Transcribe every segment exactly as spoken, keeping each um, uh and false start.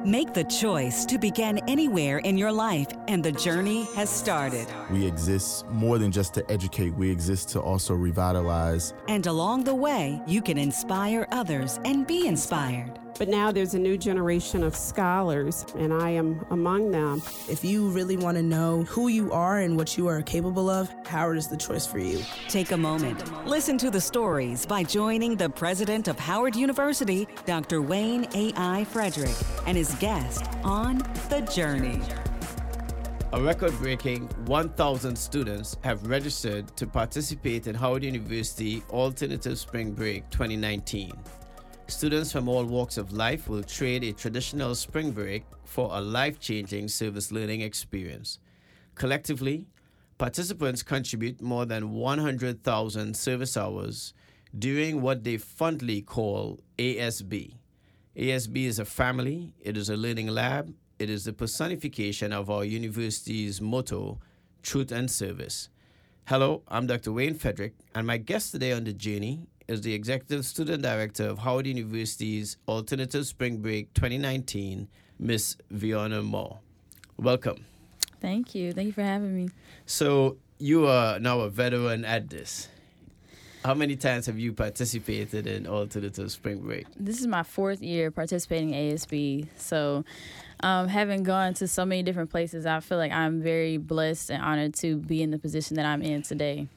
Make the choice to begin anywhere in your life, and the journey has started. We exist more than just to educate. We exist to also revitalize. And along the way, you can inspire others and be inspired. But now there's a new generation of scholars, and I am among them. If you really want to know who you are and what you are capable of, Howard is the choice for you. Take a moment. Listen to the stories by joining the president of Howard University, Doctor Wayne A I. Frederick, and his guest on The Journey. A record-breaking one thousand students have registered to participate in Howard University Alternative Spring Break twenty nineteen. Students from all walks of life will trade a traditional spring break for a life-changing service learning experience. Collectively, participants contribute more than one hundred thousand service hours during what they fondly call A S B. A S B is a family, it is a learning lab, it is the personification of our university's motto, truth and service. Hello, I'm Doctor Wayne Frederick, and my guest today on The Journey is the Executive Student Director of Howard University's Alternative Spring Break twenty nineteen, Miss Viona Moore. Welcome. Thank you. Thank you for having me. So you are now a veteran at this. How many times have you participated in Alternative Spring Break? This is my fourth year participating in A S B. So um, having gone to so many different places, I feel like I'm very blessed and honored to be in the position that I'm in today.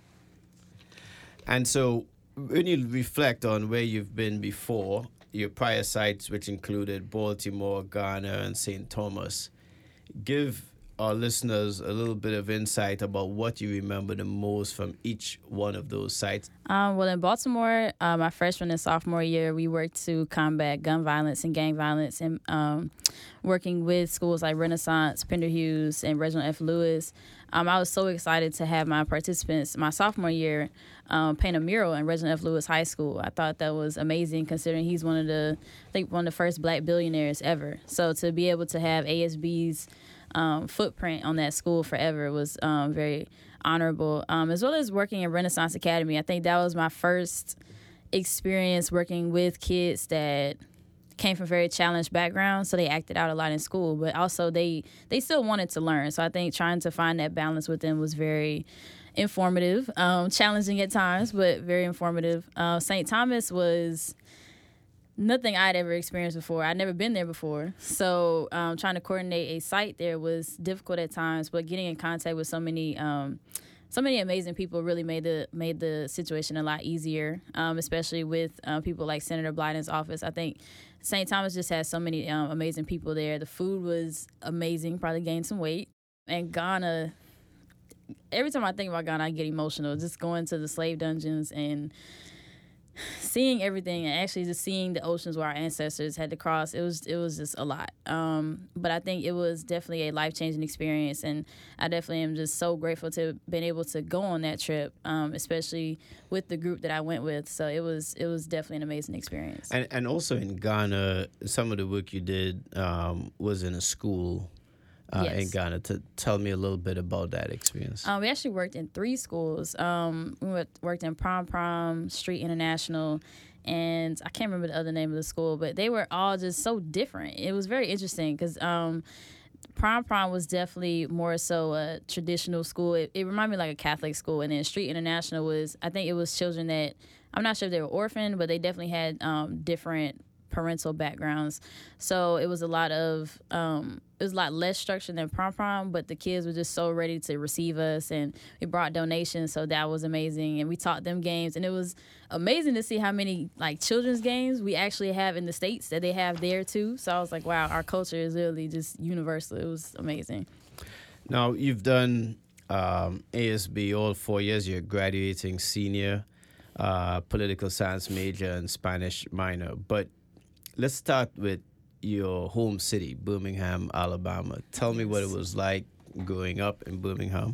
And so when you reflect on where you've been before, your prior sites, which included Baltimore, Ghana, and Saint Thomas, give our listeners a little bit of insight about what you remember the most from each one of those sites. Um, well, in Baltimore, uh, my freshman and sophomore year, we worked to combat gun violence and gang violence, and um, working with schools like Renaissance, Pender Hughes, and Reginald F. Lewis. Um, I was so excited to have my participants my sophomore year um, paint a mural in Reginald F. Lewis High School. I thought that was amazing, considering he's one of the, I think, one of the first black billionaires ever. So to be able to have A S B's um, footprint on that school forever was um, very honorable, um, as well as working in Renaissance Academy. I think that was my first experience working with kids that came from very challenged backgrounds, so they acted out a lot in school, but also they they still wanted to learn. So I think trying to find that balance with them was very informative, um, challenging at times, but very informative. Uh, Saint Thomas was nothing I'd ever experienced before. I'd never been there before. So um, trying to coordinate a site there was difficult at times, but getting in contact with so many um, so many amazing people really made the made the situation a lot easier, um, especially with uh, people like Senator Blyden's office. I think Saint Thomas just has so many um, amazing people there. The food was amazing, probably gained some weight. And Ghana, every time I think about Ghana, I get emotional. Just going to the slave dungeons and seeing everything, and actually just seeing the oceans where our ancestors had to cross, it was it was just a lot. Um, but I think it was definitely a life-changing experience, and I definitely am just so grateful to have been able to go on that trip, um, especially with the group that I went with. So it was it was definitely an amazing experience. And and also in Ghana, some of the work you did um, was in a school uh, yes. in Ghana. To tell me a little bit about that experience. Um, we actually worked in three schools. Um, we worked in Prom Prom, Street International, and I can't remember the other name of the school, but they were all just so different. It was very interesting because um, Prom Prom was definitely more so a traditional school. It, it reminded me like a Catholic school, and then Street International was, I think it was children that, I'm not sure if they were orphaned, but they definitely had um, different parental backgrounds. So it was a lot of, um, it was a lot less structured than Prom Prom, but the kids were just so ready to receive us, and we brought donations, so that was amazing. And we taught them games, and it was amazing to see how many like children's games we actually have in the States that they have there too. So I was like, wow, our culture is really just universal. It was amazing. Now, you've done um, A S B all four years. You're graduating senior, uh, political science major and Spanish minor. But let's start with your home city, Birmingham, Alabama. Tell me what it was like growing up in Birmingham.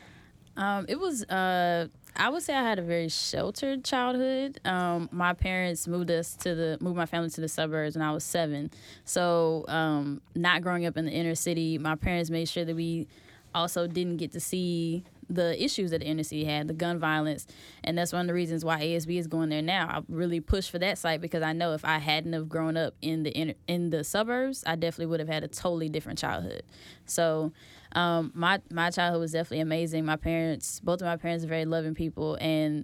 Um, it was, uh, I would say I had a very sheltered childhood. Um, my parents moved us to the, moved my family to the suburbs when I was seven. So um, not growing up in the inner city, my parents made sure that we also didn't get to see the issues that the inner city had, the gun violence, and that's one of the reasons why A S B is going there now. I really push for that site because I know if I hadn't have grown up in the inner, in the suburbs, I definitely would have had a totally different childhood. So um, my my childhood was definitely amazing. My parents, both of my parents, are very loving people, and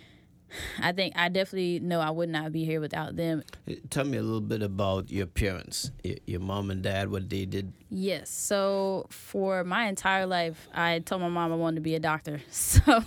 I think I definitely know I would not be here without them. Tell me a little bit about your parents, your, your mom and dad, what they did. Yes. So for my entire life, I told my mom I wanted to be a doctor. So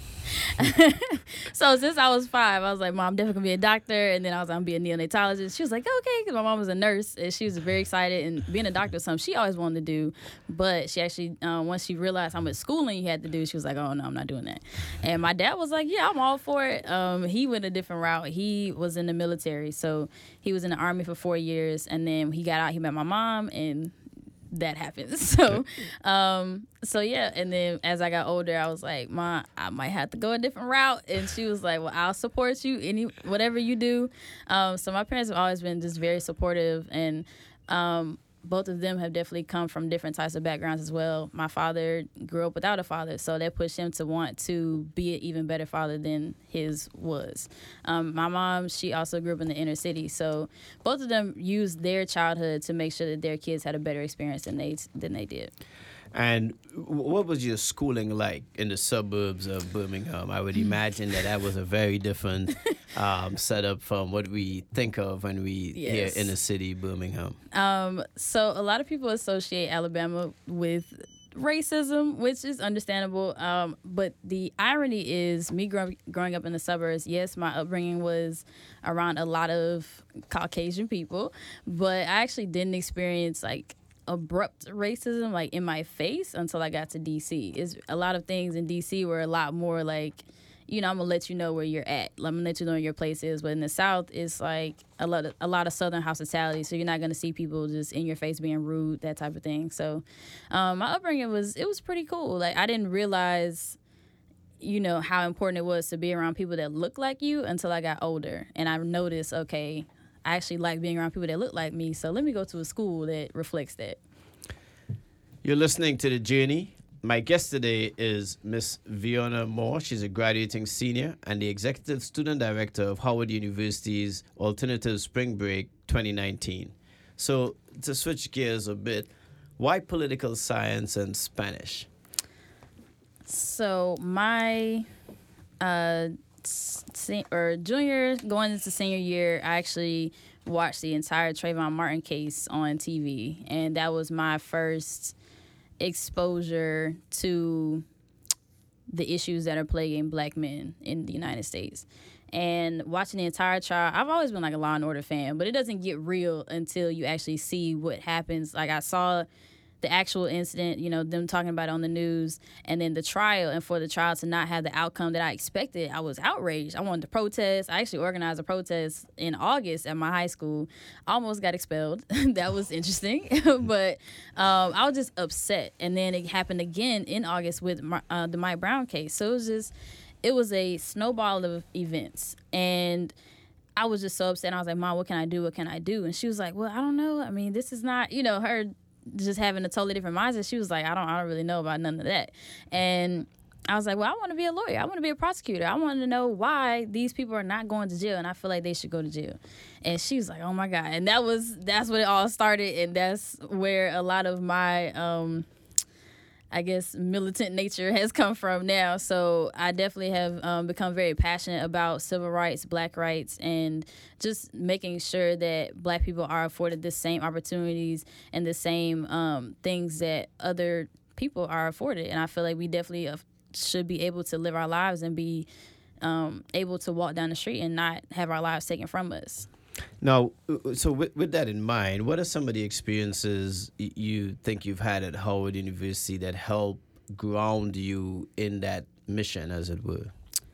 so since I was five, I was like, Mom, I'm definitely going to be a doctor. And then I was like, I'm going to be a neonatologist. She was like, okay, because my mom was a nurse. And she was very excited. And being a doctor was something she always wanted to do. But she actually, uh, once she realized how much schooling you had to do, she was like, oh, no, I'm not doing that. And my dad was like, yeah, I'm all for it. Um, he went a different route. He was in the military. So he was in the Army for four years. And then he got out, he met my mom, and that happened. So, um, so yeah. And then as I got older, I was like, Ma, I might have to go a different route. And she was like, well, I'll support you any whatever you do. Um, so my parents have always been just very supportive, and um, both of them have definitely come from different types of backgrounds as well. My father grew up without a father, so that pushed him to want to be an even better father than his was. Um, my mom, she also grew up in the inner city, so both of them used their childhood to make sure that their kids had a better experience than they than they did. And what was your schooling like in the suburbs of Birmingham? I would imagine that that was a very different um, setup from what we think of when we Yes. hear inner city Birmingham. Um, so a lot of people associate Alabama with racism, which is understandable. Um, but the irony is me grow- growing up in the suburbs, yes, my upbringing was around a lot of Caucasian people, but I actually didn't experience like abrupt racism like in my face until I got to D C. Is a lot of things in D C were a lot more like, you know, I'm gonna let you know where you're at. I'm gonna let you know where your place is. But in the South, it's like a lot of a lot of Southern hospitality. So you're not gonna see people just in your face being rude, that type of thing. So um, my upbringing was it was pretty cool. Like I didn't realize, you know, how important it was to be around people that look like you until I got older, and I noticed, okay, I actually like being around people that look like me, so let me go to a school that reflects that. You're listening to The Journey. My guest today is Miss Viona Moore. She's a graduating senior and the executive student director of Howard University's Alternative Spring Break twenty nineteen. So to switch gears a bit, why political science and Spanish? So my uh, se- or junior going into senior year, I actually watched the entire Trayvon Martin case on T V, and that was my first exposure to the issues that are plaguing black men in the United States. And watching the entire trial, I've always been like a Law and Order fan, but it doesn't get real until you actually see what happens. Like I saw the actual incident, you know, them talking about it on the news, and then the trial, and for the trial to not have the outcome that I expected, I was outraged. I wanted to protest. I actually organized a protest in August at my high school. Almost got expelled. That was interesting. But um, I was just upset. And then it happened again in August with uh, the Mike Brown case. So it was just, it was a snowball of events. And I was just so upset. I was like, Mom, what can I do? What can I do? And she was like, well, I don't know. I mean, this is not, you know, her just having a totally different mindset. She was like, I don't I don't really know about none of that. And I was like, well, I want to be a lawyer. I want to be a prosecutor. I want to know why these people are not going to jail, and I feel like they should go to jail. And she was like, oh my God. And that was that's what it all started, and that's where a lot of my um I guess militant nature has come from now. So I definitely have um, become very passionate about civil rights, black rights, and just making sure that black people are afforded the same opportunities and the same um, things that other people are afforded. And I feel like we definitely uh, should be able to live our lives and be um, able to walk down the street and not have our lives taken from us. Now, so with, with that in mind, what are some of the experiences you think you've had at Howard University that help ground you in that mission, as it were?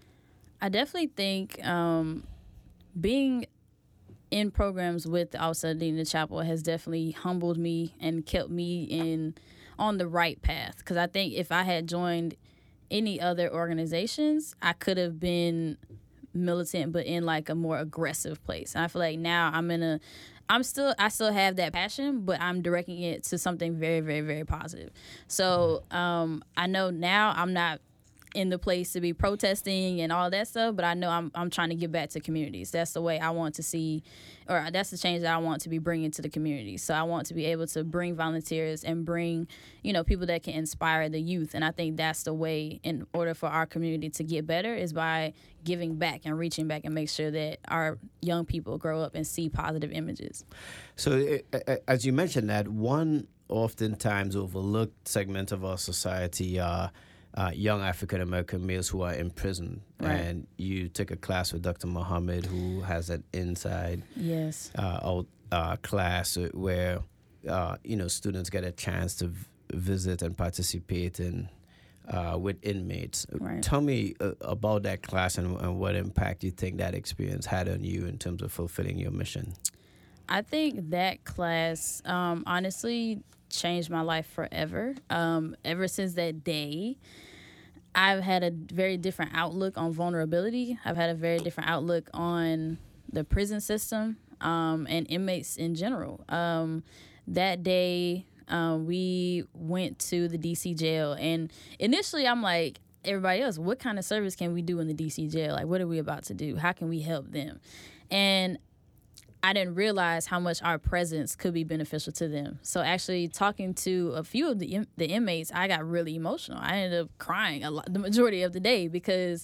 I definitely think um, being in programs with the Office of Dean of the Chapel has definitely humbled me and kept me in on the right path. Because I think if I had joined any other organizations, I could have been militant, but in like a more aggressive place. And I feel like now I'm in a, I'm still, I still have that passion, but I'm directing it to something very, very, very positive. So um, I know now I'm not in the place to be protesting and all that stuff, but I know I'm I'm trying to give back to communities. That's the way I want to see, or that's the change that I want to be bringing to the community. So I want to be able to bring volunteers and bring, you know, people that can inspire the youth. And I think that's the way, in order for our community to get better, is by giving back and reaching back and make sure that our young people grow up and see positive images. So uh, as you mentioned that, one oftentimes overlooked segment of our society are uh, young African-American males who are in prison. Right. And you took a class with Doctor Muhammad, who has an inside yes. uh, out, uh, class where, uh, you know, students get a chance to v- visit and participate in uh, with inmates. Right. Tell me uh, about that class and, and what impact you think that experience had on you in terms of fulfilling your mission. I think that class, um, honestly, changed my life forever. Um, ever since that day, I've had a very different outlook on vulnerability. I've had a very different outlook on the prison system um, and inmates in general. Um, that day, um, we went to the D C jail, and initially I'm like, everybody else, what kind of service can we do in the D C jail? Like, what are we about to do? How can we help them? And I didn't realize how much our presence could be beneficial to them. So actually talking to a few of the in- the inmates, I got really emotional. I ended up crying a lot, the majority of the day, because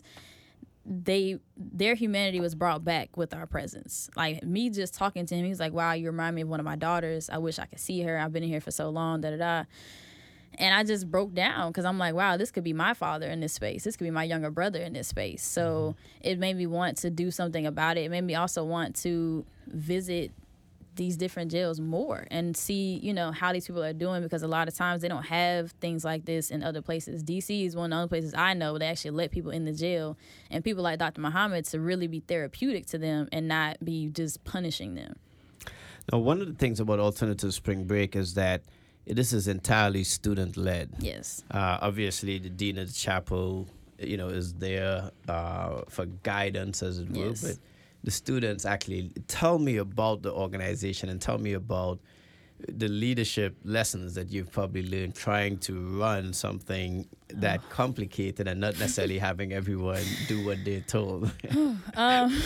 they their humanity was brought back with our presence. Like, me just talking to him, he was like, wow, you remind me of one of my daughters. I wish I could see her. I've been in here for so long, da-da-da. And I just broke down, because I'm like, wow, this could be my father in this space. This could be my younger brother in this space. So it made me want to do something about it. It made me also want to visit these different jails more and see, you know, how these people are doing, because a lot of times they don't have things like this in other places. D C is one of the other places I know that actually let people in the jail, and people like Doctor Muhammad, to really be therapeutic to them and not be just punishing them. Now, one of the things about Alternative Spring Break is that this is entirely student-led. Yes. Uh, obviously, the dean of the chapel, you know, is there uh, for guidance, as it were. Yes. But the students actually tell me about the organization and tell me about the leadership lessons that you've probably learned trying to run something that oh. complicated and not necessarily having everyone do what they're told. um,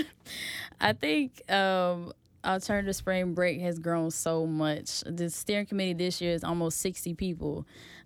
I think Um, Alternative Spring Break has grown so much. The steering committee this year is almost sixty people.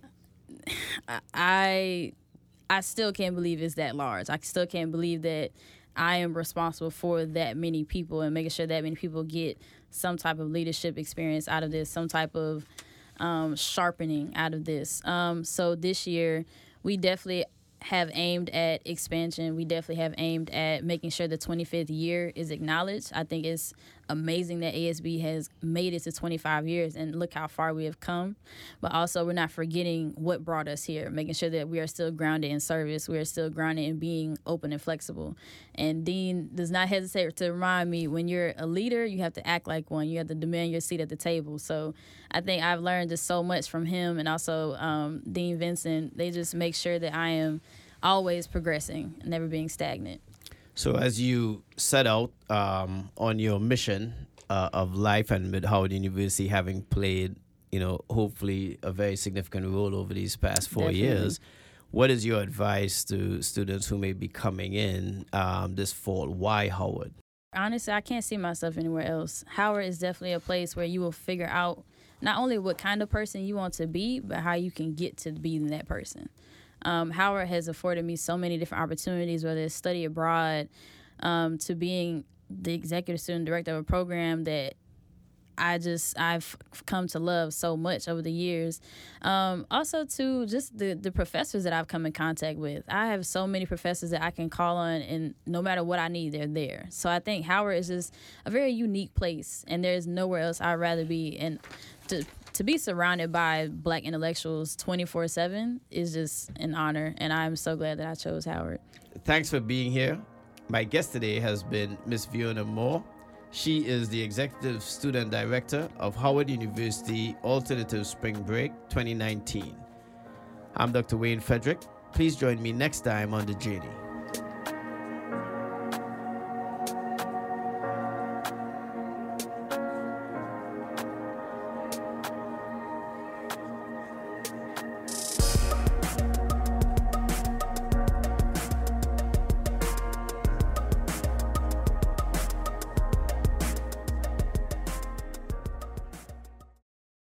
I I still can't believe it's that large. I still can't believe that I am responsible for that many people and making sure that many people get some type of leadership experience out of this, some type of um, sharpening out of this. Um, so this year, we definitely have aimed at expansion. We definitely have aimed at making sure the twenty-fifth year is acknowledged. I think it's amazing that A S B has made it to twenty-five years, and look how far we have come. But also, we're not forgetting what brought us here, making sure that we are still grounded in service. We are still grounded in being open and flexible. And Dean does not hesitate to remind me, when you're a leader, you have to act like one. You have to demand your seat at the table. So I think I've learned just so much from him, and also um, Dean Vincent. They just make sure that I am always progressing, never being stagnant. So as you set out um, on your mission uh, of life, and with Howard University having played, you know, hopefully a very significant role over these past four Definitely. years, what is your advice to students who may be coming in um, this fall? Why Howard? Honestly, I can't see myself anywhere else. Howard is definitely a place where you will figure out not only what kind of person you want to be, but how you can get to being that person. Um, Howard has afforded me so many different opportunities, whether it's study abroad, um, to being the executive student director of a program that I just, I've come to love so much over the years. Um, also, to just the, the professors that I've come in contact with. I have so many professors that I can call on, and no matter what I need, they're there. So I think Howard is just a very unique place, and there's nowhere else I'd rather be. And to to be surrounded by Black intellectuals twenty-four seven is just an honor, and I'm so glad that I chose Howard. Thanks for being here. My guest today has been Miss Fiona Moore. She is the Executive Student Director of Howard University Alternative Spring Break twenty nineteen. I'm Doctor Wayne Frederick. Please join me next time on The Journey.